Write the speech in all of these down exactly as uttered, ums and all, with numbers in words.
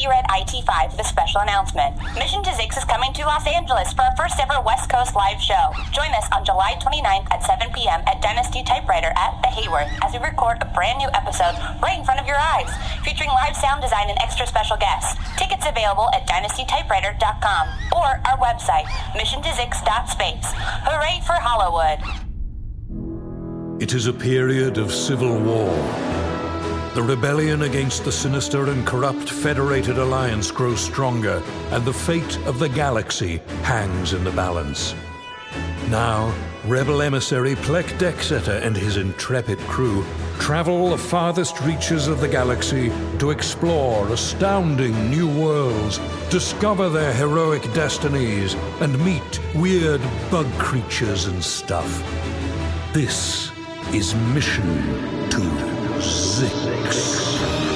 Cody Red I T five with a special announcement. Mission to Zix is coming to Los Angeles for our first ever West Coast live show. Join us on July twenty-ninth at seven p.m. at Dynasty Typewriter at The Hayworth as we record a brand new episode right in front of your eyes, featuring live sound design and extra special guests. Tickets available at dynasty typewriter dot com or our website, mission to zix dot space. Hooray for Hollywood! It is a period of civil war. The rebellion against the sinister and corrupt Federated Alliance grows stronger, and the fate of the galaxy hangs in the balance. Now, rebel emissary Plek Dexeter and his intrepid crew travel the farthest reaches of the galaxy to explore astounding new worlds, discover their heroic destinies, and meet weird bug creatures and stuff. This is Mission to Zix.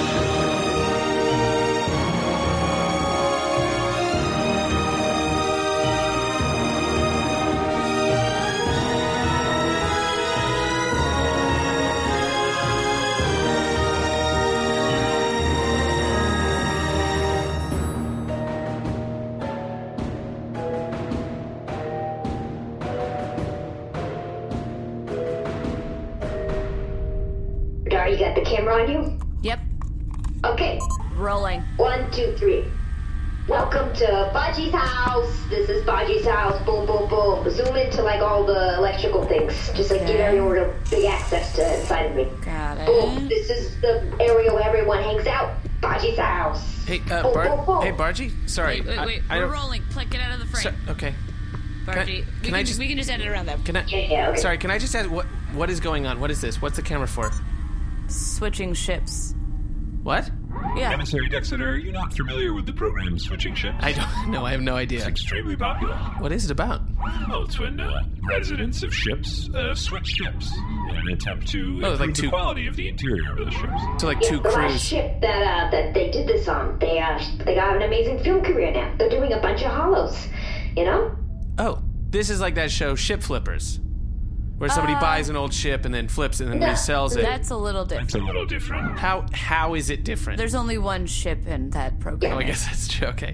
You got the camera on you? Yep. Okay. Rolling. One, two, three. Welcome to Baji's house. This is Baji's house. Boom, boom, boom. Zoom into like all the electrical things. Just like Okay. give everyone real big access to inside of me. Got it. Boom. This is the area where everyone hangs out. Baji's house. Hey, uh, Boom, Bar- boom, boom. hey, Bargy. Sorry. Wait, wait, wait. I, I We're don't- rolling. Plek, get out of the frame. So, okay. Bargy, can I- we, can can I just, just- we can just edit around that. Can I? Yeah, yeah, okay. Sorry. Can I just ask what what is going on? What is this? What's the camera for? Switching ships. What? Yeah. Emissary Dexeter, are you not familiar with the program Switching Ships? I don't know. I have no It's idea. extremely popular. What is it about? Well, it's when uh, residents of ships uh, switch ships in an attempt to Oh, improve like the two- quality of the interior of the ships. So like Yeah, two the last crews. ship that uh, that they did this on, they uh, they got an amazing film career now. They're doing a bunch of hollows, you know? Oh, this is like that show Ship Flippers, where somebody Uh, buys an old ship and then flips it and then no, resells it. That's a little It's different. a little different. How how is it different? There's only one ship in that program. Oh, I guess that's true. Okay.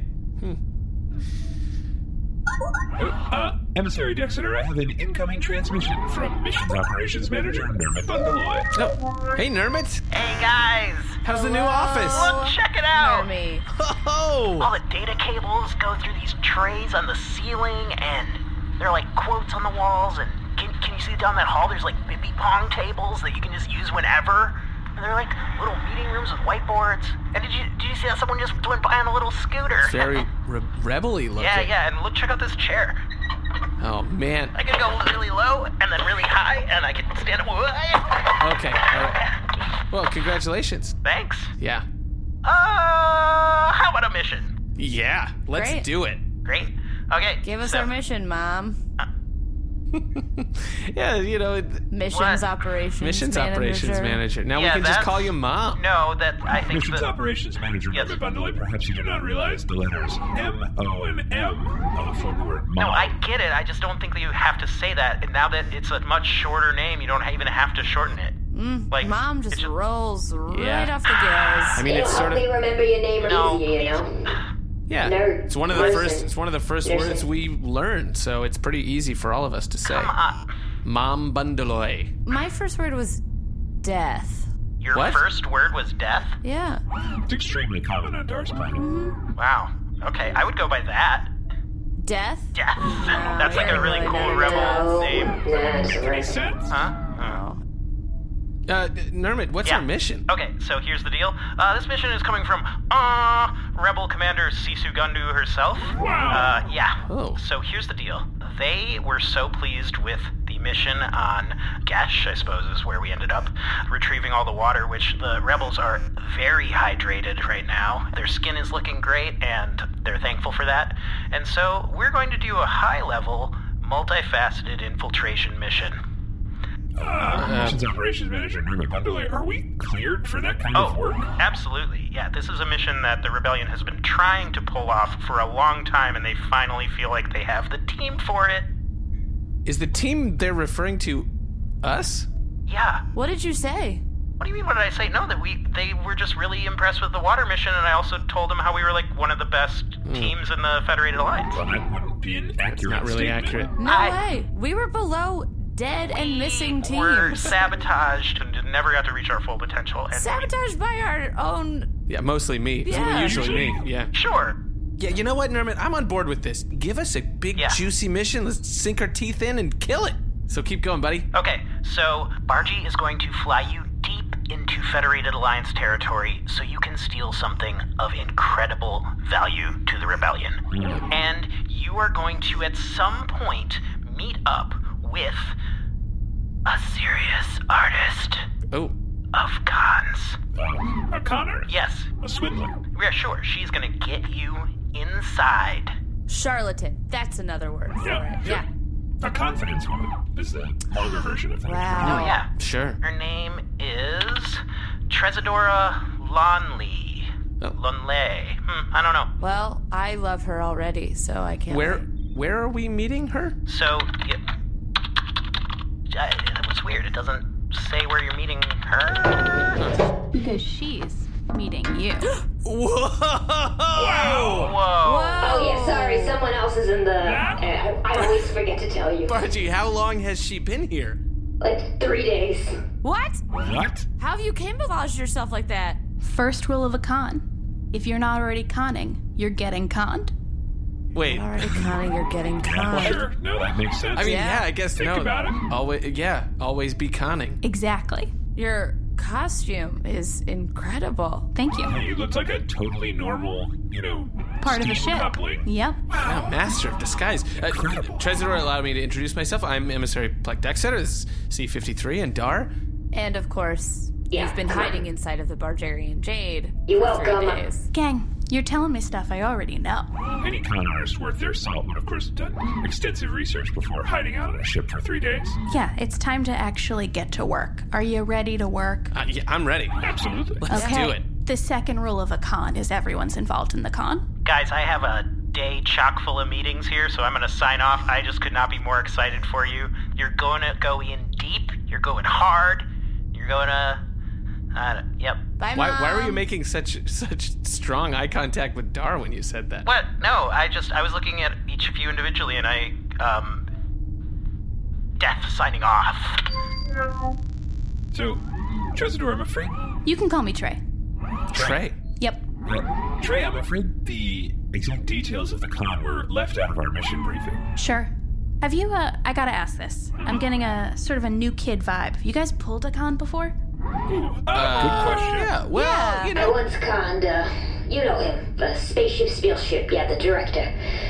Uh, Emissary Dexeter, I have an incoming transmission from Missions Operations Manager Nermit Bundaloy. Oh, hey, Nermit. Hey guys, How's the new office? look, check it out. Nermy. Oh, All the data cables go through these trays on the ceiling, and there are like quotes on the walls. And can can you see down that hall? There's like bippy pong tables that you can just use whenever. And they're like little meeting rooms with whiteboards. And did you did you see how someone just went by on a little scooter? very re- rebel-y looking. yeah, yeah. And look, check out this chair. Oh man. I can go really low and then really high, and I can stand up. Okay. All right. Well, congratulations. Thanks. Yeah. Uh, how about a mission? Yeah. Let's Great. do it. Great. Okay. Give us so, our mission, Mom. Yeah, you know, it- Missions What? operations missions manager. operations manager. Now Yeah, we can just that's- call you Mom. No, that I think Missions that. Operations Manager Yes. Nermit Bundaloy, perhaps you do not realize the letters M, O, and M uh, form the word mom. No, I get it. I just don't think that you have to say that. And now that it's a much shorter name, you don't even have to shorten it. Mm, Like, Mom it's just just- rolls right Yeah. off the gills. I mean, it's It'll sort help of me remember your name No, easier, you know? yeah. Nerd. It's one of the Person. first. It's one of the first Person. words we learned, so it's pretty easy for all of us to say. Come on. Mom Bundaloy. My first word was death. Your What? first word was death? Yeah. It's extremely common on Dar's planet. Wow. Okay, I would go by that. Death? Death. That's like a really really cool not. rebel No. name. Nah, it's Any alright. sense? Huh? Oh. Uh, Nermit, what's Yeah. our mission? Okay, so here's the deal. Uh, this mission is coming from, uh, Rebel Commander Sisu Gundu herself. Wow. Uh, yeah. Oh. So here's the deal. They were so pleased with the mission on Gesh, I suppose is where we ended up, retrieving all the water, which the rebels are very hydrated right now. Their skin is looking great, and they're thankful for that. And so we're going to do a high-level, multifaceted infiltration mission. Uh, Missions Operations Manager Nermit Bundaloy, are we cleared for that kind of Oh, work? absolutely. Yeah, this is a mission that the Rebellion has been trying to pull off for a long time, and they finally feel like they have the team for it. Is the team they're referring to us? Yeah. What did you say? What do you mean, what did I say? No, that we they were just really impressed with the water mission, and I also told them how we were like one of the best mm. teams in the Federated Alliance. Well, that wouldn't be an accurate Not really statement. accurate. No I- way. We were below dead and missing We were teams. sabotaged and never got to reach our full potential. And Sabotaged by our own... Yeah, mostly me. Yeah. Usually me, yeah. Sure. Yeah, you know what, Nerman? I'm on board with this. Give us a big, Yeah. juicy mission. Let's sink our teeth in and kill it. So keep going, buddy. Okay, so Bargy is going to fly you deep into Federated Alliance territory so you can steal something of incredible value to the rebellion. Mm. And you are going to, at some point, meet up with a serious artist Oh. of cons. Um, a con artist? Yes, A swindler? yeah, sure. She's gonna get you inside. Charlatan. That's another word for Yeah, it. yeah. A confidence woman is the vulgar version of that. Wow. Oh, yeah. Sure. Her name is Trezadora Lonley. Oh. Lonley. Hmm, I don't know. Well, I love her already, so I can't Where wait. where are we meeting her? So, yeah, uh, what's weird, it doesn't say where you're meeting her. Because she's meeting you. Whoa! Whoa. Oh, yeah, sorry, someone else is in the... Uh, I, I always forget to tell you. Bargy, how long has she been here? Like, three days. What? What? How have you camouflaged yourself like that? First rule of a con. If you're not already conning, you're getting conned. Wait. Already conning, you're getting conned. Sure. No, that makes sense. I mean, yeah, Yeah. I guess Think no. about it. Always, yeah, always be conning. Exactly. Your costume is incredible. Thank you. You looked like a totally normal, you know, Part of a steam ship. coupling. Yep. Wow, master of disguise. Uh, Trezor allowed me to introduce myself. I'm Emissary Plek Dexter. This is C fifty-three and Dar. And of course, Yeah. you've been hiding inside of the Bargerian Jade You're for three welcome. days. Gang, you're telling me stuff I already know. Any con artist worth their salt would, of course, have done extensive research before hiding out on a ship for three days. Yeah, it's time to actually get to work. Are you ready to work? Uh, yeah, I'm ready. Absolutely. Let's Okay. do it. The second rule of a con is everyone's involved in the con. Guys, I have a day chock full of meetings here, so I'm going to sign off. I just could not be more excited for you. You're going to go in deep. You're going hard. You're going to... Uh, yep. Bye, Why, Mom. why were you making such such strong eye contact with Dar when you said that? What? No, I just... I was looking at each of you individually, and I... Um... Death signing off. So, Trezador, I'm afraid... You can call me Trey. Trey. Yep. Uh, Trey, I'm afraid the exact details of the con were left out of our mission briefing. Sure. Have you, uh, I gotta ask this. I'm getting a sort of a new kid vibe. Have you guys pulled a con before? Ooh, uh, good question. Yeah, well, Yeah. you I know. once conned, uh, you know him, the Spaceship Spielship, yeah, the director.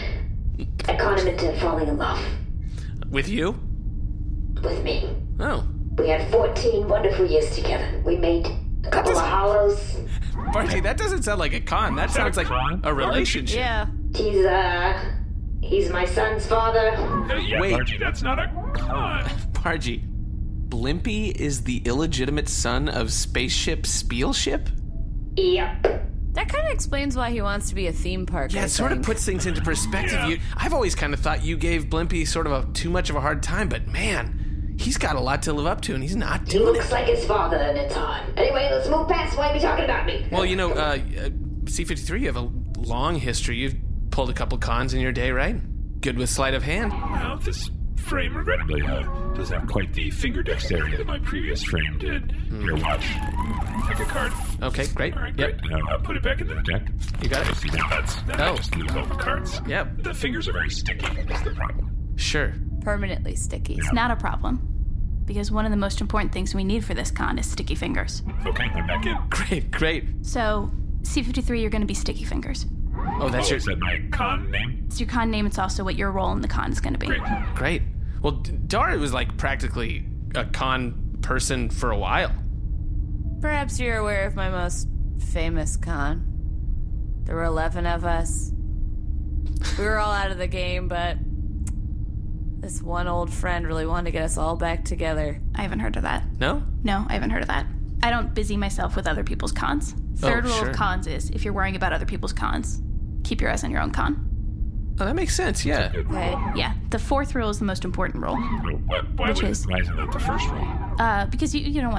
I conned him into falling in love With you? with me. Oh. We had fourteen wonderful years together. We made a couple of doesn't- hollows. Bargy, that doesn't sound like a con. That Is that sounds a like con? a relationship. Yeah. He's, uh, he's my son's father. Uh, yeah, Wait. Archie, that's not a con. Bargy, Blimpy is the illegitimate son of Spaceship Spielship? Yep. That kind of explains why he wants to be a theme park. Yeah, I it sort of think. puts things into perspective. Yeah. You, I've always kind of thought you gave Blimpy sort of a too much of a hard time, but man, he's got a lot to live up to, and he's not He doing looks it. like his father in a time. Anyway, let's move past why are you talking about me. Well, you know, uh, uh, C fifty-three, you have a long history. You've pulled a couple cons in your day, right? Good with sleight of hand. Well, this frame, regrettably, uh, doesn't have quite the finger dexterity that my previous frame did. Here, watch. Take a card. Okay, great. All right, Yep. great. Now, uh, put it back into the deck. You got it? See, now that's, now I Oh. just lose all the cards. Yep. The fingers are very sticky. That's the problem. Sure. Permanently sticky. It's not a problem. Because one of the most important things we need for this con is sticky fingers. Okay, I'm back in. Great, great. So, C fifty-three, you're gonna be Sticky Fingers. Oh, that's Oh, your... is that my con name? It's your con name, it's also what your role in the con is gonna be. Great. Great. Well, D- Dar was like practically a con person for a while. Perhaps you're aware of my most famous con. There were eleven of us. We were all out of the game, but this one old friend really wanted to get us all back together. I haven't heard of that. No? No, I haven't heard of that. I don't busy myself with other people's cons. Third Oh, rule sure. of cons is, if you're worrying about other people's cons, keep your eyes on your own con. Oh, that makes sense, yeah. Good rule. Okay. Yeah, the fourth rule is the most important rule. Why, why, Which would, is- why isn't that the first rule? Uh, because you, you don't want to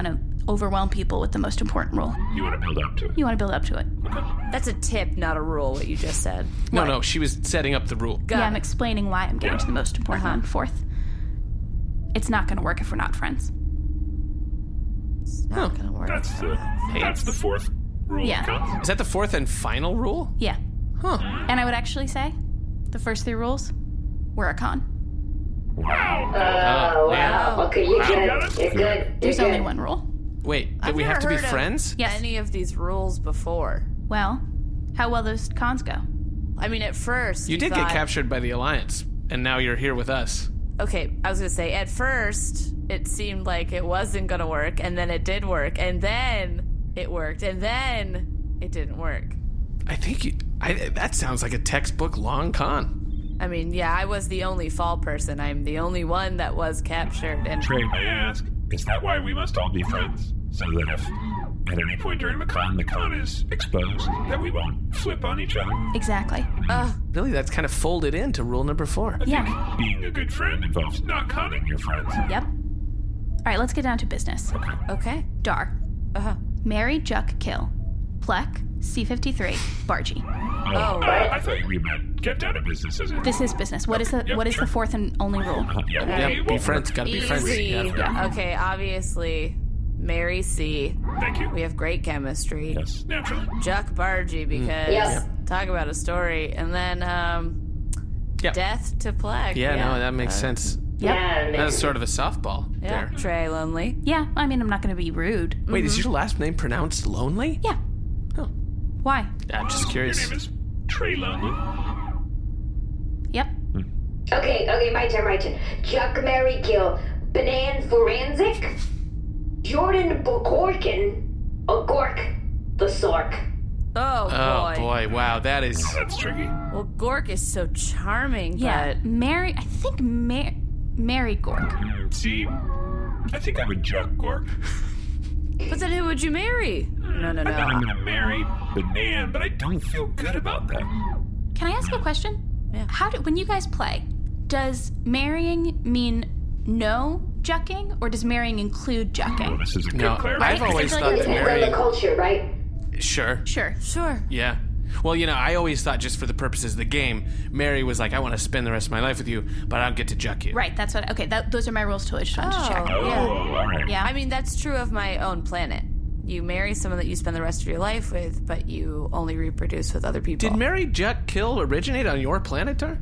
overwhelm people with the most important rule. You want to build up to it? You want to build up to it. That's a tip, not a rule, what you just said. No, What? no, she was setting up the rule. Got yeah, it. I'm explaining why I'm getting to the most important Uh-huh. one. Fourth, it's not going to work if we're not friends. It's not gonna work. That's the that's the fourth rule Yeah. of cons. Is that the fourth and final rule? Yeah. Huh. And I would actually say the first three rules were a con. Wow. Oh, wow. Okay, you're Wow. good. Got it. You're good. You're There's good. only one rule. Wait, did I've we never have to be heard of friends? Yes. Any of these rules before? Well, how well those cons go? I mean, at first You did thought, get captured by the Alliance, and now you're here with us. Okay, I was gonna say at first it seemed like it wasn't gonna work, and then it did work, and then it worked, and then it didn't work. I think you, I, that sounds like a textbook long con. I mean, yeah, I was the only fall person. I'm the only one that was captured, and Trey, may I ask, is that why we must all be friends? So that if at any point during the con, the con is exposed, that we won't flip on each other? Exactly. Really, that's kind of folded into rule number four. Yeah. Being a good friend involves not conning your friends. Yep. All right, let's get down to business. okay, Dar. uh-huh. Mary, Juck, kill. Plek, C fifty-three, Bargy. Oh, I, I thought we meant get down to business as in... This is business. What is the Yep, what is sure. the fourth and only rule? Uh, yeah, Yeah, we be won't friends. work. Gotta be friends. easy. Yeah. Okay, obviously, Mary C. Thank you. We have great chemistry. Yes, naturally. Juck Bargy because Yes. talk about a story, and then um, Yeah. death to plague. Yeah, no, that makes sense. Yeah, That's sort of a softball Yeah, there. Trey Lonely. Yeah, I mean, I'm not going to be rude. Wait, is your last name pronounced Lonely? Yeah. Oh. Why? I'm just Your curious. name is Trey Lonely. Yep. Okay, okay, my turn, my turn. Chuck, Mary, kill. Banan Forensic. Jordan Bokorkin. A Gork. The Sork. Oh, Oh boy. boy, wow, that is. That's tricky. Well, Gork is so charming, Yeah. but Mary, I think Mar- Mary Gork. Mm, See, I think I would Juck Gork. but then who would you marry? No, no, And then I'm no. gonna marry Banan, but I don't feel good about that. Can I ask a question? Yeah. How do when you guys play, does marrying mean no jucking, or does marrying include Oh, jucking? this is a good No, clarification. I've always I feel thought like that it's- Depends on Mary. the culture, right? Sure. Sure. Sure. Yeah. Well, you know, I always thought just for the purposes of the game, Mary was like, I want to spend the rest of my life with you, but I don't get to juck you. Right. That's what. Okay. That, those are my rules too. I just wanted to check. Oh, Yeah. all right. Yeah. I mean, that's true of my own planet. You marry someone that you spend the rest of your life with, but you only reproduce with other people. Did Mary Juck Kill originate on your planet, Tar?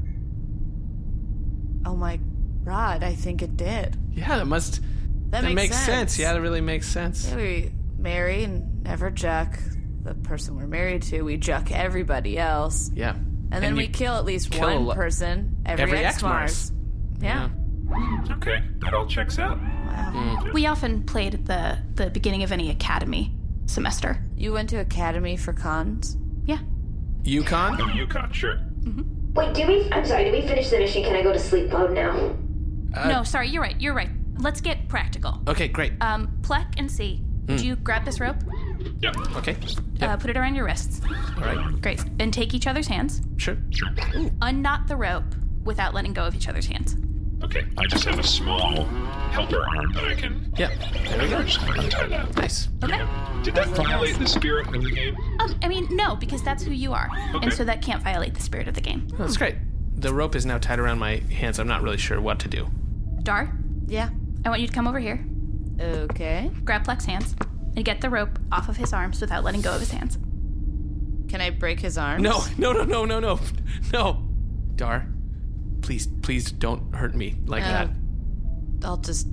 Oh my God, I think it did. Yeah, that must. That, That makes, makes sense. Yeah, that really makes sense. Yeah, we marry and never juck the person we're married to. We juck everybody else. Yeah. And then you we kill at least kill a one lo- person every, every X X-Mars. Mars. Yeah. Okay, that all checks out. We often played at the the beginning of any academy semester. You went to academy for cons? Yeah. Yukon? Oh, Yukon, sure. Wait, did we? I'm sorry. Did we finish the mission? Can I go to sleep mode now? no, sorry. You're right. You're right. Let's get practical. Okay, great. Um, Plek and C, would you grab this rope? Yep. Okay. Uh, put it around your wrists. All right. Great. And take each other's hands. Sure. Sure. Unknot the rope without letting go of each other's hands. Okay, I just have a small helper arm that I can. Yeah. There we go. Just untie that. Nice. Okay. Did that violate the spirit of the game? Um, I mean, no, because that's who you are, Okay. and so that can't violate the spirit of the game. That's great. The rope is now tied around my hands. I'm not really sure what to do. Dar, Yeah. I want you to come over here, Okay. grab Plek's hands, and get the rope off of his arms without letting go of his hands. Can I break his arms? No, no, no, no, no, no. No. Dar, please, please don't hurt me like Uh, that. I'll just.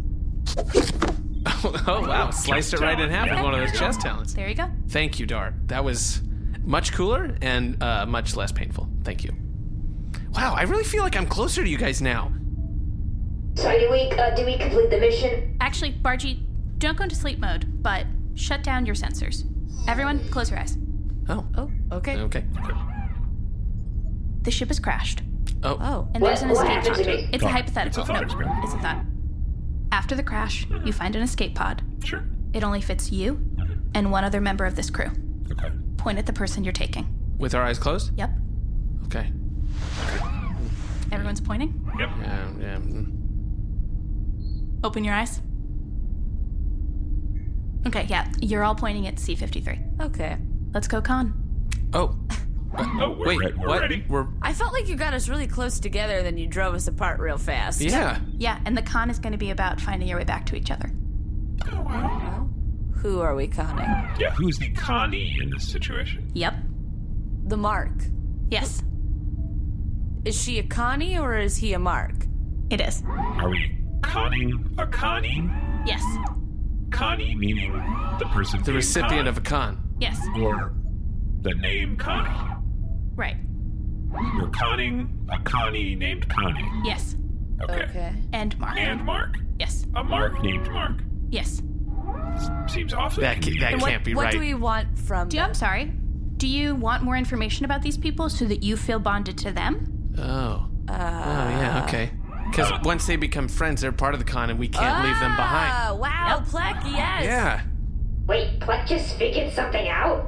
Oh, wow. Sliced it right in half with one of those chest talons. There you go. Thank you, Dar. That was much cooler and uh, much less painful. Thank you. Wow, I really feel like I'm closer to you guys now. Sorry, did we? Uh, did we complete the mission? Actually, Bargy, don't go into sleep mode, but shut down your sensors. Everyone, close your eyes. Oh, Oh, okay. okay. The ship has crashed, Oh, Oh. and What- there's an what escape happened pod. to me? It's a Thought. hypothetical. It's a thought no, experiment. it's a thought. After the crash, you find an escape pod. Sure. It only fits you and one other member of this crew. Okay. Point at the person you're taking. with our eyes closed? Yep. Okay. Everyone's pointing. Yep. Yeah, yeah. mm. Open your eyes. Okay, yeah. You're all pointing at C fifty-three. Okay. Let's go, Con. Oh. Oh, we're Wait, re- we're what? ready. We're I felt like you got us really close together, and then you drove us apart real fast. yeah. Yeah, and the con is going to be about finding your way back to each other. Oh, wow. Who are we conning? Yeah, who's the Connie in this situation? Yep. The Mark. Yes, Is she a Connie or is he a Mark? it is. Are we conning a Connie? Yes. Connie meaning the person The being recipient con, of a con. Yes. or the name Connie. Right. You're conning a Connie named Connie. Yes. Okay. Okay. And Mark. And Mark. Yes. A Mark named Mark. Yes. Seems awfully That, ca- convenient. that And what, can't be what right. do we want from Do you, I'm sorry. Do you want more information about these people so that you feel bonded to them? Oh. oh, yeah, okay. Because once they become friends, they're part of the con, and we can't leave them behind. Ah, wow, Plek, yes. Yeah. Wait, Plek just figured something out?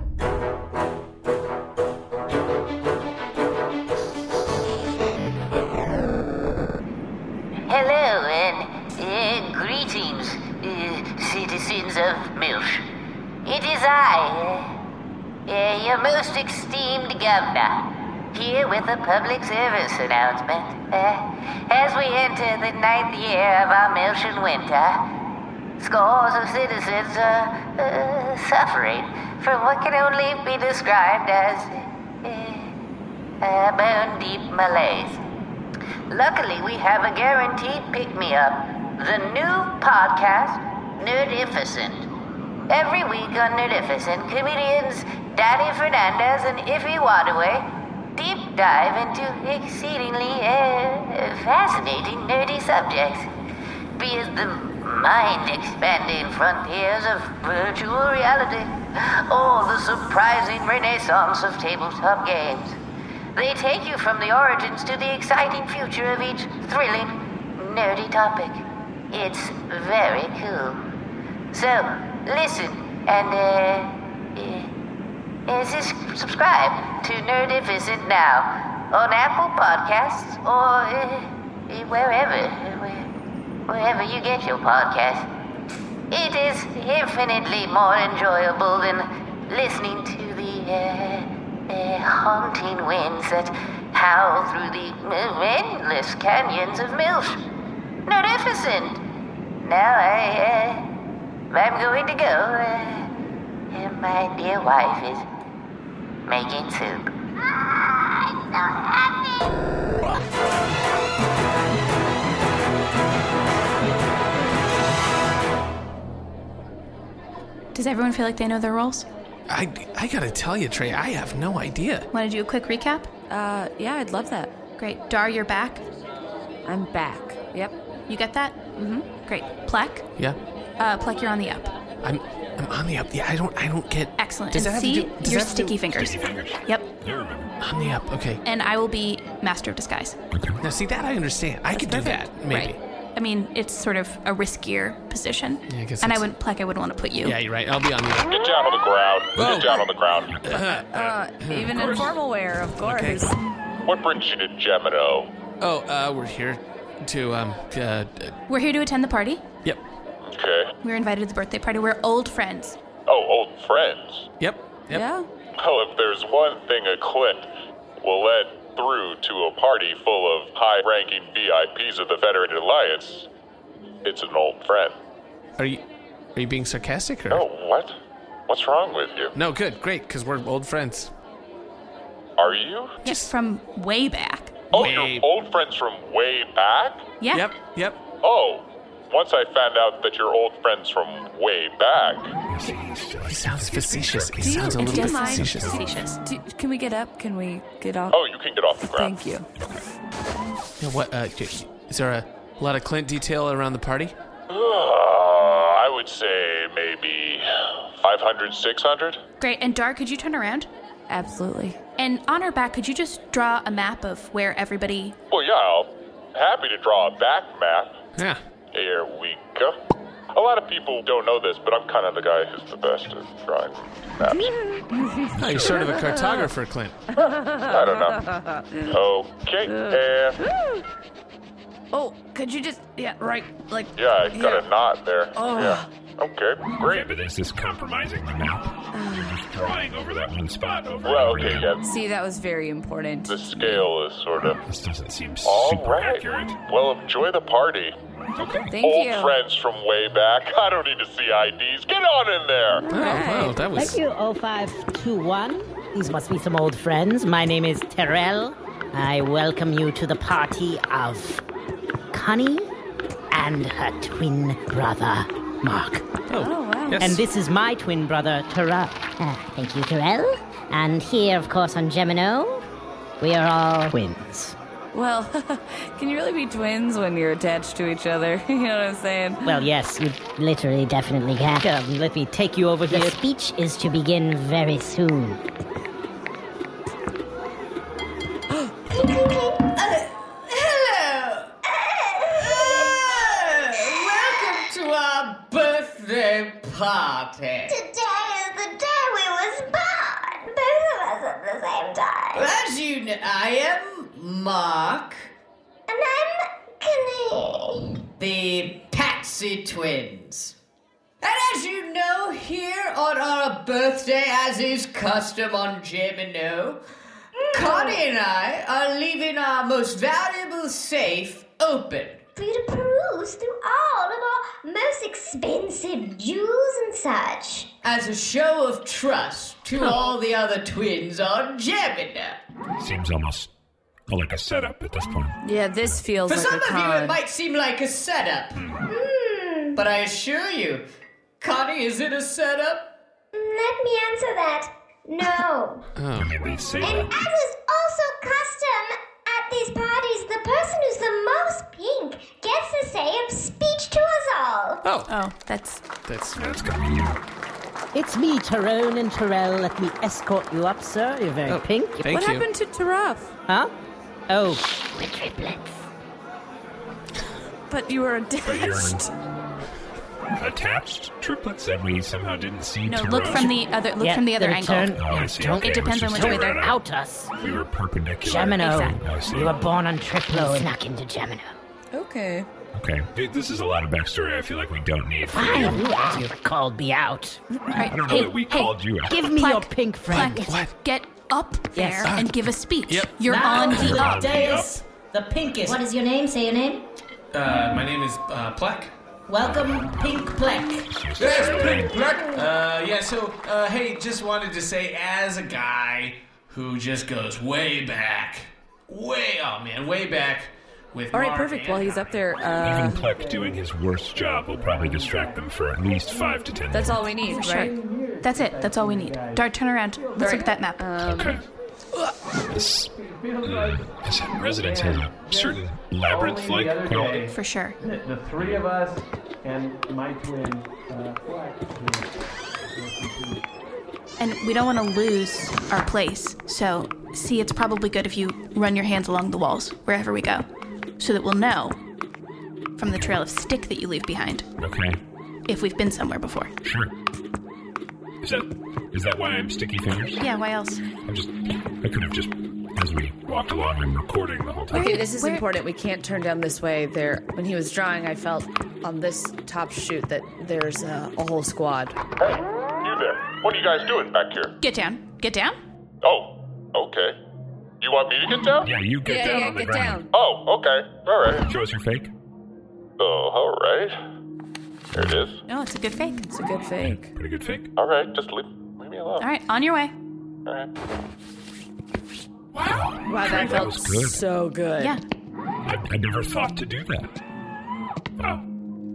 Hello and uh, greetings, uh, citizens of Milsh. It is I, uh, uh, your most esteemed governor, here with a public service announcement. Uh, as we enter the ninth year of our Milshan winter, scores of citizens are uh, suffering from what can only be described as uh, uh, bone-deep malaise. Luckily, we have a guaranteed pick-me-up, the new podcast, Nerdificent. Every week on Nerdificent, comedians Danny Fernandez and Iffy Waterway deep dive into exceedingly uh, fascinating nerdy subjects, be it the mind-expanding frontiers of virtual reality or the surprising renaissance of tabletop games. They take you from the origins to the exciting future of each thrilling, nerdy topic. It's very cool. So, listen and, uh, uh, uh sus- subscribe to Nerdificent now on Apple Podcasts or uh, wherever, uh, wherever you get your podcasts. It is infinitely more enjoyable than listening to the, uh, Uh, haunting winds that howl through the uh, endless canyons of Milsh. Nerdificent! Now I, uh, I'm going to go. Uh, and my dear wife is making soup. Ah, I'm so happy! Does everyone feel like they know their roles? I, I gotta tell you, Trey, I have no idea. Want to do a quick recap? Uh, yeah, I'd love that. Great. Dar, you're back. I'm back. Yep. You get that? Mm-hmm. Great. Plek? Yeah? Uh, Plek, you're on the up. I'm I'm on the up. Yeah, I don't I don't get. Excellent. Does and that have to C, do- does your that have to do- sticky fingers. Sticky fingers. Yep. I remember. On the up. Okay. And I will be Master of Disguise. Now see that I understand. I could do that maybe. Right. I mean, it's sort of a riskier position. Yeah, I guess and I it's- wouldn't, Plek, I wouldn't want to put you. Yeah, you're right. I'll be on the up. Get down on the ground. Whoa. Get down on the ground. Uh, even in formal wear, of course. Okay. What brings you to Gemino? Oh, uh, we're here to um uh, uh We're here to attend the party. yep. Okay. We were invited to the birthday party. We're old friends. Oh, old friends. Yep. Yep. Yeah. Well, if there's one thing a Clint will let through to a party full of high-ranking V I Ps of the Federated Alliance, it's an old friend. Are you are you being sarcastic or? Oh, what? What's wrong with you? No, good, great, because we're old friends. Are you? Just from way back. Oh, Way- you're old friends from way back? Yeah. Yep. Yep. Oh, once I found out that you're old friends from way back, He sounds facetious. He Do you- sounds a do little you bit mind- facetious. Facetious. Do, can we get up? Can we get off? oh, you can get off the ground. Thank you. Yeah, what? Uh, is there a lot of Clint detail around the party? Uh, I would say maybe five hundred, six hundred. Great. And Dar, could you turn around? Absolutely. And on our back, could you just draw a map of where everybody... Well, yeah, I'll happy to draw a back map. Yeah. Here we go. A lot of people don't know this, but I'm kind of the guy who's the best at drawing maps. Oh, you're sort of a cartographer, Clint. I don't know. Okay, and Oh, could you just, yeah, right, like... Yeah, I got here. a knot there. Oh. Yeah. Okay, Yeah, great. but this is compromising the map. You're just drawing over that one spot over Well, and over okay, again. yeah. See, that was very important. The scale is sort of... This doesn't seem All super right. accurate. Well, enjoy the party. Okay. Thank Old you. friends from way back. I don't need to see I Ds. Get on in there. Oh, wow, that was... Thank you, oh five two one. These must be some old friends. My name is Terrell. I welcome you to the party of Connie and her twin brother, Mark. Oh, wow. Yes. And this is my twin brother, Terrell. Uh, thank you, Terrell. And here, of course, on Gemino, we are all Twins. Well, can you really be twins when you're attached to each other? You know what I'm saying? Well, yes, you literally definitely can. um, let me take you over The here. speech is to begin very soon. Hello! Welcome to our birthday party. Today is the day we was born. Both of us at the same time. As you know, I am Mark, And I'm Kenny. the Patsy twins. And as you know, here on our birthday, as is custom on Gemino, Connie and I are leaving our most valuable safe open. For you to peruse through all of our most expensive jewels and such. As a show of trust to all the other twins on Gemini. Seems almost like a setup at this point. Yeah, this feels For like some a of you, con. it might seem like a setup. Hmm. But I assure you, Connie, is it a setup? Let me answer that. No. I mean, they say And that. as is also custom at these parties, the person who's the most pink gets to say a speech to us all. Oh, Oh, that's that's... That's convenient. It's me, Tyrone and Terrell. Let me escort you up, sir. You're very Oh, pink. thank What you. happened to Taraf? Huh? Oh, We're triplets. But you were But you're attached. attached triplets that we somehow didn't see. no. to Look row. from the other. Look yeah, from the other the angle. return- Oh, I see. Don't- Okay, It depends let's on just which way go they're right out us. We were perpendicular. Gemino. Exactly. I see. You were born on Triplo. We and- snuck into Gemino. Okay. Okay, Dude, this is a lot of backstory I feel like we don't need. Fine, you called me out. All right. I don't know hey, that we hey, called you out. Give me Plaque, your pink friend. Plaque, get up there Yes. and give a speech. Yep. You're Now on to the up. dais, the pinkest. What is your name? Say your name. Uh, my name is uh, Plaque. Welcome, Pink Pleck. Yes, Pink Plaque. Uh, yeah, so, uh, hey, just wanted to say, as a guy who just goes way back, way, oh man, way back with All right, Mark perfect. and While he's up there, uh, Even Pleck doing his worst job will probably distract them for at least five to ten that's minutes. all we need, Sure. right? That's it. That's all we need. Dart, turn around. Let's look at that map. Okay. This, mm, this residence has a certain labyrinth-like quality. For sure. The three of us and my twin, uh, And we don't want to lose our place. So, see, it's probably good if you run your hands along the walls wherever we go, so that we'll know from the trail of stick that you leave behind Okay, if we've been somewhere before. sure. Is that is that why I'm sticky fingers? Yeah, why else? I'm just I could have just as we walked along and recording the whole time. Okay, this is Where- important. We can't turn down this way. There, when he was drawing, I felt on this top shoot that there's a, a whole squad. Hey, you there. What are you guys doing back here? Get down. Get down. Oh, okay. You want me to get down? Yeah, you get Yeah, down yeah, on the get ground. down. Oh, okay. All right. Show us your fake. Oh, all right. There it is. No, it's a good fake. It's a good fake. Pretty good fake. All right, just leave, leave me alone. All right, on your way. All right. Wow. Wow, that that felt was good. so good. Yeah. I, I never thought to do that. Wow.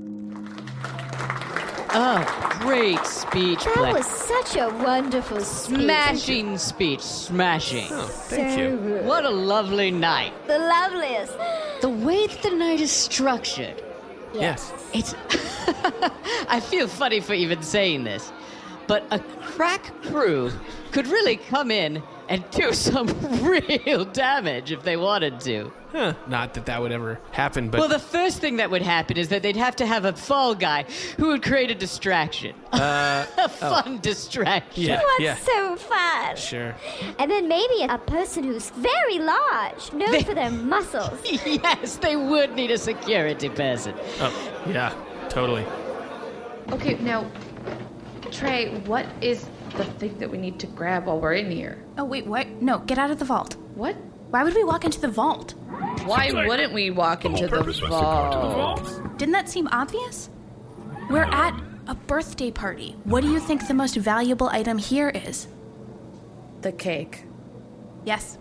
Oh, great speech, That Black. was such a wonderful speech. Smashing speech, smashing. Oh, thank you. What a lovely night. The loveliest. The way that the night is structured, Yes. it's. I feel funny for even saying this, but a crack crew could really come in and do some real damage if they wanted to. Huh. Not that that would ever happen, but... Well, the first thing that would happen is that they'd have to have a fall guy who would create a distraction. Uh, a fun oh. distraction. Yeah, What's yeah. so fun? Sure. And then maybe a person who's very large, known They- for their muscles. Yes, they would need a security person. Oh, yeah, totally. Okay, now, Trey, what is the thing that we need to grab while we're in here? Oh, wait, what? No, get out of the vault. What? Why would we walk into the vault? Why Seems like wouldn't we walk The into whole the purpose was to go into the vault? vault. Didn't that seem obvious? We're at a birthday party. What do you think the most valuable item here is? The cake. Yes.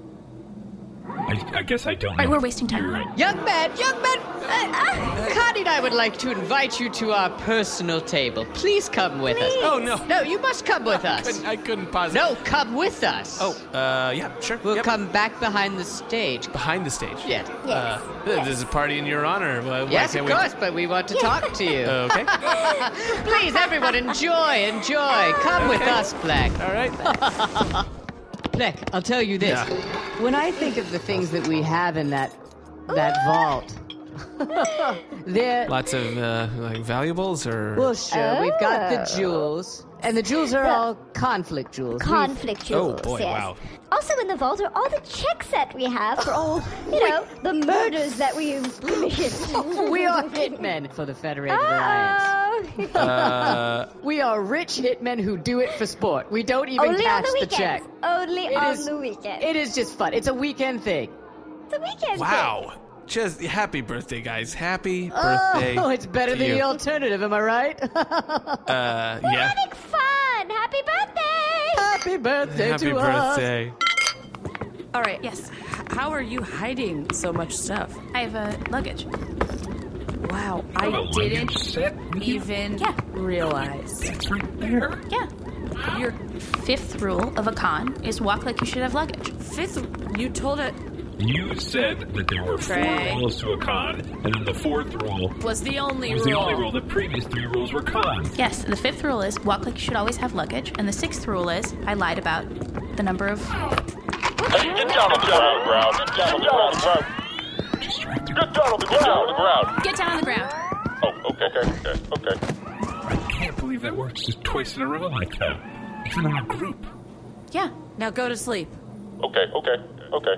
I, I guess I don't All right, know. we're wasting time. You're right. Young man, young man, uh, uh, Connie and I would like to invite you to our personal table. Please come with us. Oh, no. No, you must come with I us. couldn't, I couldn't possibly... No, come with us. Oh, uh, yeah, sure. We'll yep. come back behind the stage. Behind the stage. Yeah. Uh, this is a party in your honor. Why- why Yes, can't of we- course, but we want to talk to you. Okay. Please, everyone, enjoy, enjoy. Come with Okay. us, Black. All right. Black, I'll tell you this. Yeah. When I think of the things that we have in that that vault, they're Lots of, uh, like, valuables, or... well, sure. We've got the Oh. jewels, and the jewels are all conflict jewels. We've- Conflict jewels, Oh, boy, yes. wow. Also in the vault are all the checks that we have for all, you know, the murders that we've committed. We are hitmen for the Federated Alliance. Oh. Uh, We are rich hitmen who do it for sport. We don't even Only on cash the the weekends. check. Only It on is- the weekend. It is just fun. It's a weekend thing. It's a weekend wow. Just happy birthday, guys. Happy birthday. Oh, it's better to than you. the alternative, am I right? Uh, We're yeah. having fun. Happy birthday. Happy birthday Happy to us. birthday. All right. Yes. H- how are you hiding so much stuff? I have a luggage. Wow, Have a I luggage didn't set with you? even Yeah. realize. It's right there. Yeah. Your fifth rule of a con is walk like you should have luggage. Fifth, you told it You said that there were four Trey. rules to a con, and then the fourth rule was the only was rule. the only rule. The previous three rules were cons. Yes, the fifth rule is walk like you should always have luggage, and the sixth rule is I lied about the number of. Hey, get down on the ground. Get down on the ground. Distracted. Get down on the ground. On the ground. Get down on the ground. Oh, okay, okay, okay, okay. I can't believe that works just twice in a row like that. Even in a group. Yeah. Now go to sleep. Okay, okay, okay.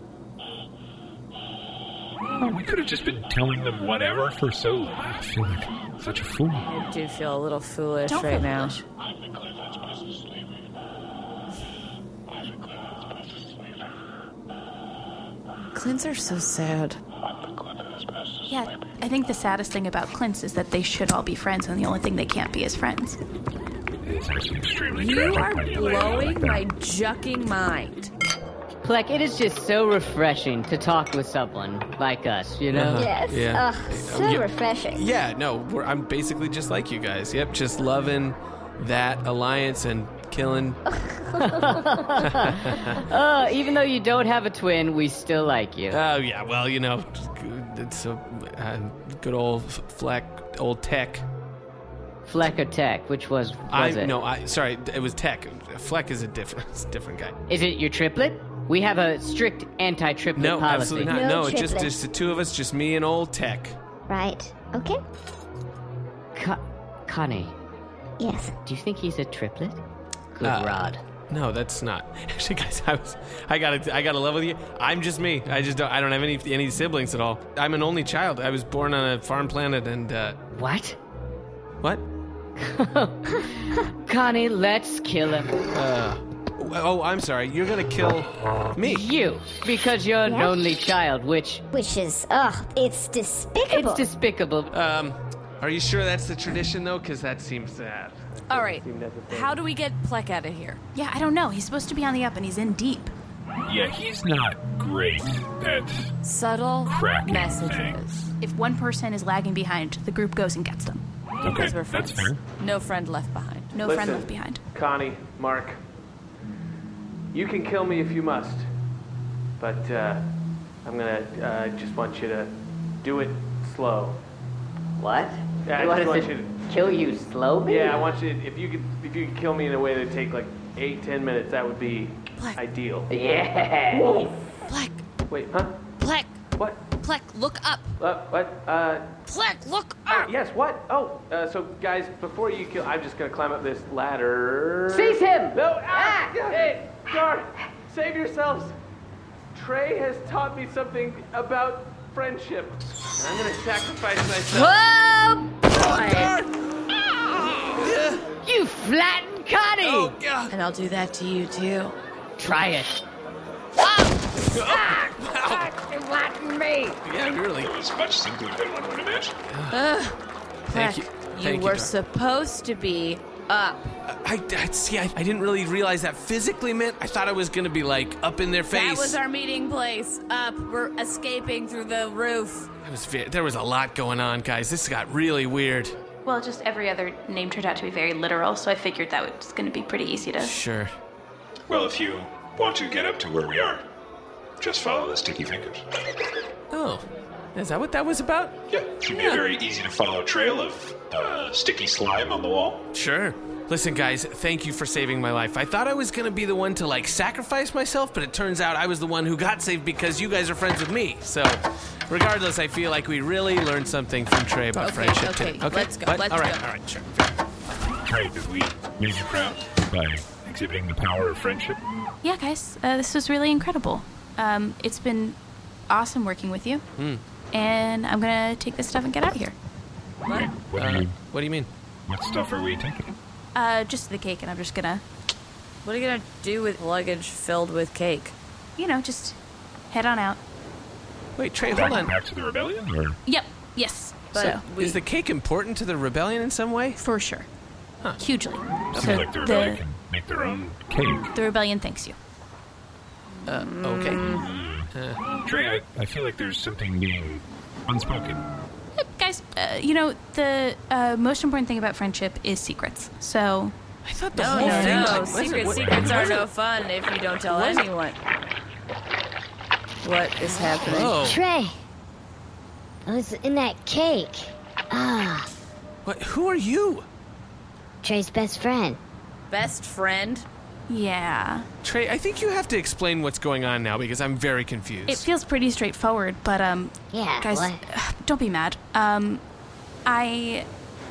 Oh, we could have just been telling them whatever for so long. I feel like such a fool. I do feel a little foolish Don't right feel now. foolish. I've been clear that's supposed to sleep. I've been clear that's supposed to sleep. Clint's are so sad. I've been clear that's supposed to sleep. Yeah, I think the saddest thing about Clint's is that they should all be friends, and the only thing they can't be is friends. It's actually extremely You tragic are when you lay it out blowing like my that. jucking mind. Plek, it is just so refreshing to talk with someone like us, you know? Uh-huh. Yes. Yeah. Ugh, so Yeah. refreshing. Yeah, no, we're, I'm basically just like you guys. Yep, just loving that alliance and killing. Uh, even though you don't have a twin, we still like you. Oh, yeah, well, you know, it's a uh, good old f- Fleck, old Tech. Fleck or Tech, which was, was I it? No, I sorry, it was Tech. Fleck is a different, it's a different guy. Is it your triplet? We have a strict anti-triplet No, policy. absolutely not. No No, it's just, triplet. just the two of us, just me and old Tech. Right. Okay. Co- Connie, Yes. do you think he's a triplet? Good Uh, rod. No, that's not. Actually, guys, I was, I gotta, I gotta level with you. I'm just me. I just don't, I don't have any, any siblings at all. I'm an only child. I was born on a farm planet, and uh, What? what? Connie, let's kill him. Uh, oh, I'm sorry. You're gonna kill me. You, because you're an Yeah. only child, which Which is, ugh, it's despicable. it's despicable. Um, are you sure that's the tradition though? Because that seems sad. All right. How do we get Plek out of here? Yeah, I don't know. He's supposed to be on the up, and he's in deep. Yeah, he's not great at Subtle cracking messages. things. If one person is lagging behind, the group goes and gets them. Okay, Because we're that's friends. fair. No friend left behind. No Listen, friend left behind. Connie, Mark, you can kill me if you must, but uh, I'm gonna uh, just want you to do it slow. What? Yeah, I You want just us want to you to. kill you slowly? Yeah, I want you. If you could, if you could kill me in a way that would take like eight, ten minutes, that would be ideal. Yeah. Black. Wait, huh? Black. What? Black, look up. Uh, what? Uh. Black, look Oh, up. yes, what? Oh, uh, so guys, before you kill, I'm just gonna climb up this ladder. Seize him! No! Ah! Hey, guard! Save yourselves! Trey has taught me something about friendship. I'm gonna sacrifice myself. Whoa, boy! Guard! You flattened Connie! Oh, God. And I'll do that to you, too. Try it. Oh, Ah! You flattened me! yeah, really. It's much simpler than one would imagine. Ugh. Thank Black, you. you Thank you, were Doc. supposed to be up. I, I see. I, I didn't really realize that physically meant. I thought I was gonna be like up in their face. That was our meeting place. Up. We're escaping through the roof. It was ve- there was a lot going on, guys. This got really weird. Well, just every other name turned out to be very literal, so I figured that was going to be pretty easy to. Sure. Well, if you want to get up to where we are, just follow the sticky fingers. Oh, is that what that was about? Yeah, should be a very easy to follow trail of uh, sticky slime on the wall. Sure. Listen, guys, thank you for saving my life. I thought I was gonna be the one to like sacrifice myself, but it turns out I was the one who got saved because you guys are friends with me. So, regardless, I feel like we really learned something from Trey about Okay, friendship okay, today. let's go, What? let's all right, go. all right, sure. Trey, did we make you proud by exhibiting the power of friendship? Yeah, guys, uh, this was really incredible. Um, it's been awesome working with you, Hmm. and I'm gonna take this stuff and get out of here. What? What Uh, do you? what do you mean? What stuff are we taking? Uh, just the cake, and I'm just gonna, What are you gonna do with luggage filled with cake? you know, just head on out. Wait, Trey, Back, hold on. back to the rebellion, or Yep. Yes. But so we, Is the cake important to the rebellion in some way? for sure, Huh. hugely. seems So like the rebellion can make their own cake. the rebellion thanks you. Uh, okay. Mm. Trey, I, I feel like there's something being unspoken. Yep, guys, uh, you know the uh, most important thing about friendship is secrets. So I thought the no, whole no, thing. no. like, wasn't- Secret what- secrets are wasn't- no fun if you don't tell anyone. What is happening? Whoa. Trey. I was in that cake. Ah, What? Who are you? Trey's best friend. Best friend? yeah, Trey, I think you have to explain what's going on now because I'm very confused. it feels pretty straightforward. But um, Yeah, guys, what? don't be mad. Um, I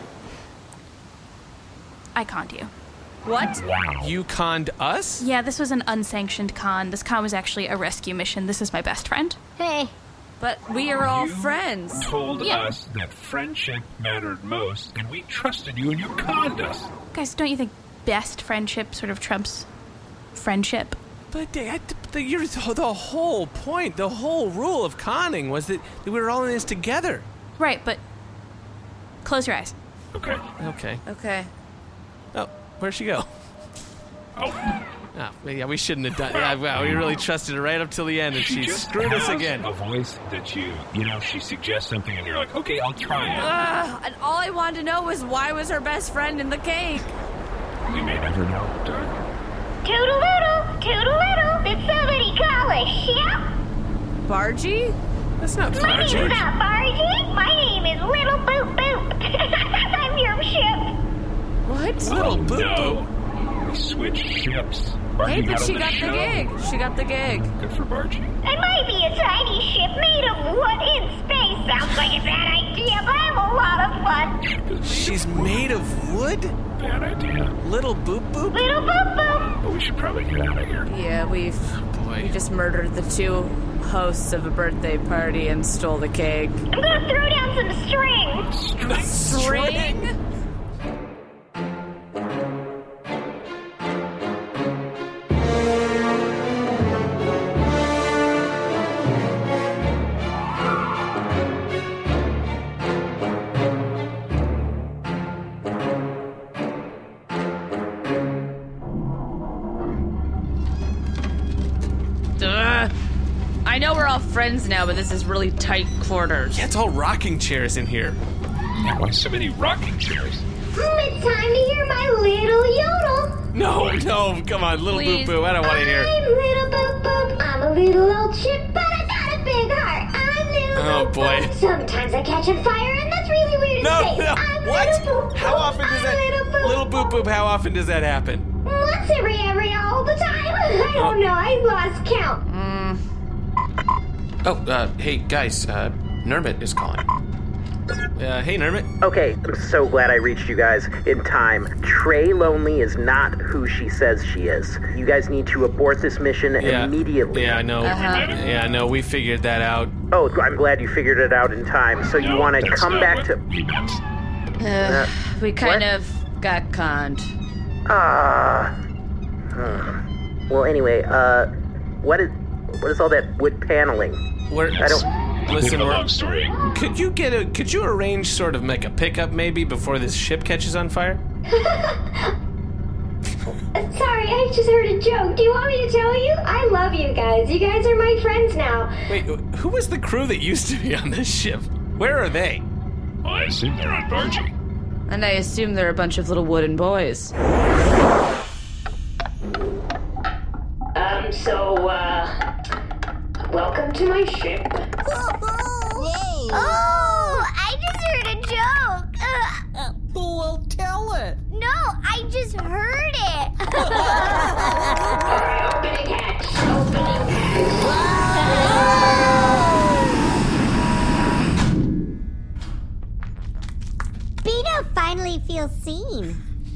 I conned you. What? Wow. You conned us? Yeah, this was an unsanctioned con. This con was actually a rescue mission. This is my best friend. Hey, But we are all You friends. told Yeah. us that friendship mattered most, and we trusted you, and you conned us. Guys, don't you think best friendship sort of trumps friendship? But the, I- the, you're, the whole point, the whole rule of conning was that, that we were all in this together. Right, but close your eyes. Okay. Okay. Okay. Oh, where'd she go? Oh, Oh, yeah, we shouldn't have done. Yeah, wow, we really trusted her right up till the end, and she, just screwed us has again. A voice that you, you know, she suggests something, and you're like, okay, I'll try it. Ugh, and all I wanted to know was why was her best friend in the cake? We may never know, darling. Toodle-oodle, toodle-oodle, did somebody call a ship? Bargy? That's not My name's Bargy. not Bargy. My name is Little Boop Boop. I'm your ship. What? Little Oh, boop no. boop. We switched ships. Hey, Bargy but got she on got show. the gig. She got the gig. Good for Bargy. I might be a tiny ship made of wood in space. Sounds like a bad idea, but I'm a lot of fun. She's made of wood? Bad idea. Little boop boop? Little Boop Boop. But we should probably get out of here. Yeah, we've Boy. we just murdered the two hosts of a birthday party and stole the cake. I'm gonna throw down some string. String? Ugh. I know we're all friends now, but this is really tight quarters. Yeah, it's all rocking chairs in here. Yeah, why so many rocking chairs? Hmm, it's time to hear my little yodel. No, no, come on, little boop Please. boop. I don't want to hear. I'm Little Boop Boop. I'm a little old ship, but I got a big heart. I'm Little Oh, Boop boy. Boop. Sometimes I catch on fire, and that's really weird No, in space. no. I'm What? Little Boop How Boop. often does I'm that? Little Boop Little boop boop. How often does that happen? Once once, every, every, all the time. I don't know. I lost count. Mm. Oh, uh, hey, guys, uh, Nermit is calling. Uh, hey, Nermit. Okay, I'm so glad I reached you guys in time. Trey Lonely is not who she says she is. You guys need to abort this mission Yeah. immediately. Yeah, I know. Uh-huh. Yeah, I know. We figured that out. Oh, I'm glad you figured it out in time. So you No, want to that's come not back what to... we meant. Uh, we kind what? of got conned. Ah. Uh, well, anyway, uh, what is what is all that wood paneling? We're, I don't... Listen, Bit of a we're, long story. could you get a? Could you arrange sort of like a pickup maybe before this ship catches on fire? Sorry, I just heard a joke. Do you want me to tell you? I love you guys. You guys are my friends now. Wait, who was the crew that used to be on this ship? Where are they? Well, I assume they're on Bargy. And I assume they're a bunch of little wooden boys. Um, so, uh, welcome to my ship. Oh, I just heard a joke. Uh, Well, tell it. no, I just heard it. Alright, opening hatch. Opening hatch. Beto finally feels seen.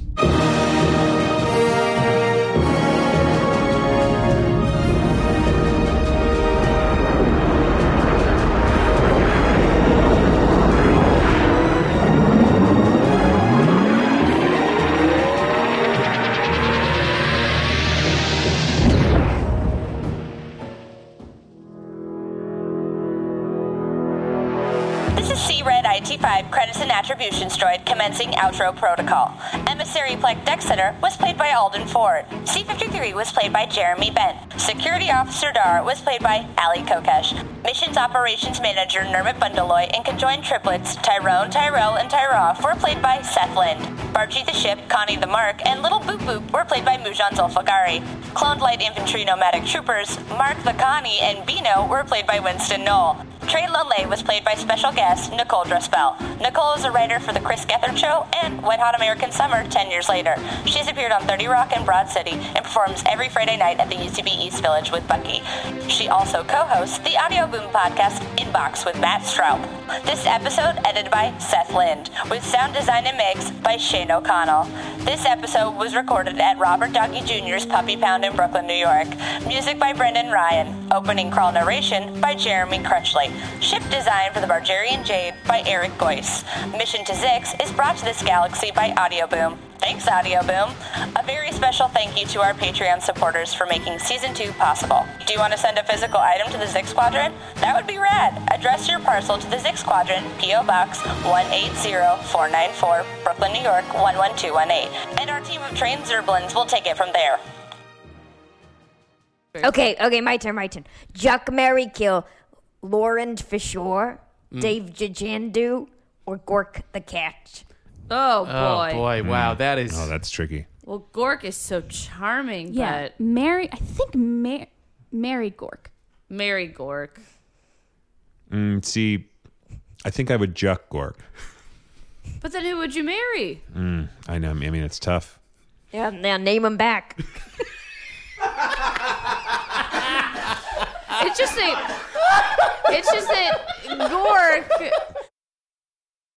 This is C-Red I T five Credits and Attributions Droid commencing outro protocol. Emissary Plek Deck Center was played by Alden Ford. C fifty-three was played by Jeremy Bent. Security Officer Dar was played by Ali Kokesh. Missions Operations Manager Nermit Bundaloy and conjoined triplets Tyrone, Tyrell, and Tyroff were played by Seth Lind. Bargy the Ship, Connie the Mark, and Little Boop Boop were played by Mujan Zulfagari. Cloned Light Infantry Nomadic Troopers, Mark the Connie, and Bino were played by Winston Knoll. Trey Lonely was played by special guest Nicole Drespel. Nicole is a writer for The Chris Gethard Show and Wet Hot American Summer ten years later. She's appeared on thirty Rock and Broad City and performs every Friday night at the U C B East Village with Bucky. She also co-hosts the Audio Boom podcast Inbox with Matt Straub. This episode edited by Seth Lind, with sound design and mix by Shane O'Connell. This episode was recorded at Robert Doggy Junior's Puppy Pound in Brooklyn, New York. Music by Brendan Ryan. Opening crawl narration by Jeremy Crutchley. Ship design for the Bargerian Jade by Eric Goyce. Mission to Zix is brought to this galaxy by Audio Boom. Thanks, Audio Boom. A very special thank you to our Patreon supporters for making Season two possible. Do you want to send a physical item to the Zix Squadron? That would be rad. Address your parcel to the Zix Squadron, P O Box one eight zero four nine four, Brooklyn, New York one one two one eight. And our team of trained Zerblins will take it from there. Okay, okay, my turn, my turn. Juck, marry, kill Lauren Fishore, Mm. Dave Jajandu, or Gork the Cat. Oh, boy. Oh boy! Wow, that is. Oh, that's tricky. Well, Gork is so charming, Yeah, but Mary. I think Mar- Mary Gork. Mary Gork. Mm, see, I think I would Juck Gork. But then who would you marry? Mm, I know. I mean, it's tough. Yeah, now name him back. It's just that. It's just that Gork